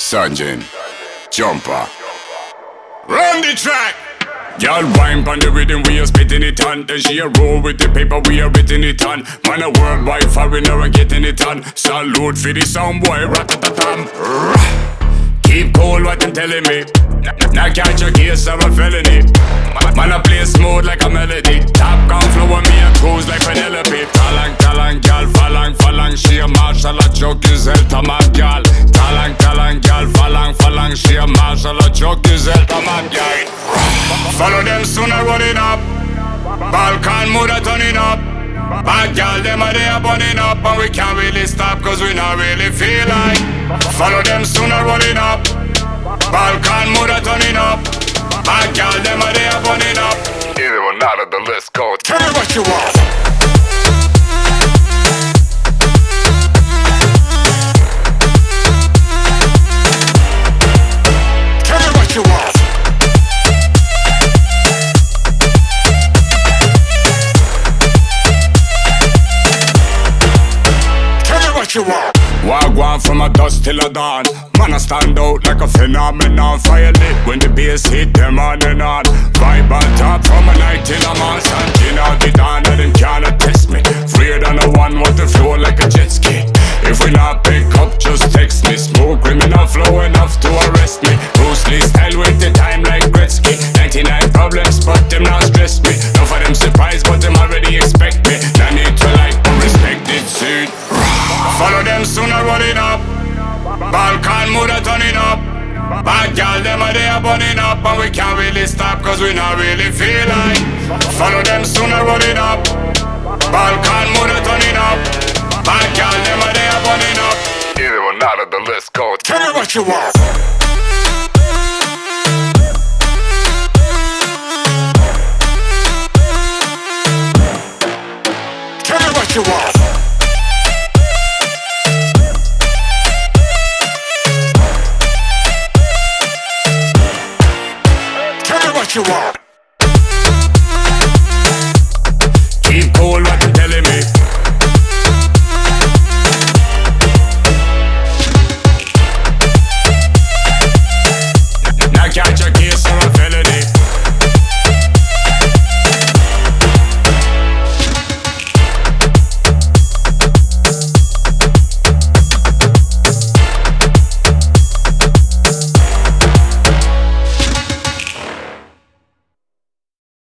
Sanjin, Jumper. Run the track! Y'all wine pon the rhythm, we are spitting it on. Then she a roll with the paper, we are written it on. Man a worldwide foreigner and getting it on. Salute for the sound boy, rat-a-ta-tam. Keep cool, what them telling me. Now catch a case of a felony. Man a play smooth like a melody. Top gun flow on me a cruise like Penelope. Talang, talang, gal, falang, falang. She a marshal, a joke is el tamag, gal. Talang, talang, gal, falang, falang. She a marshal, a joke is el tamag, gal. Follow them sooner running up. Balkan mood a turning up. Bad gal, them a they a burning up. And we can't really stop cause we not really feel like. Follow them sooner running up. Balkan mood a turning up. Bad gal, them a they a burning up. Either or not of the list go. Tell me what you want. Tell me what you want. You want. Wagwan from a dusk till a dawn. Man, I stand out like a phenomenon. Fire lit when the bass hit them on and on. Vibe on top from a night till I'm on. Sanjin out the dawn and them cannot test me. Freer than a one, want to flow like a jet ski. If we not pick up, just text me. Smoke criminal flow enough to arrest me. Bruce Lee style with the time like Gretzky. 99 problems, but them not stress me. None for them surprised, but them already expect me. No need to like or respect it, see. Follow them sooner running up. Balkan mood a turning up. Bad gal, them a they a burning up. And we can't really stop cause we not really feel like. Follow them sooner running up. Balkan mood a turning up. Bad gal, them a they a burning up. Either or not of the list go. Tell me what you want. Tell me what you want. What you want?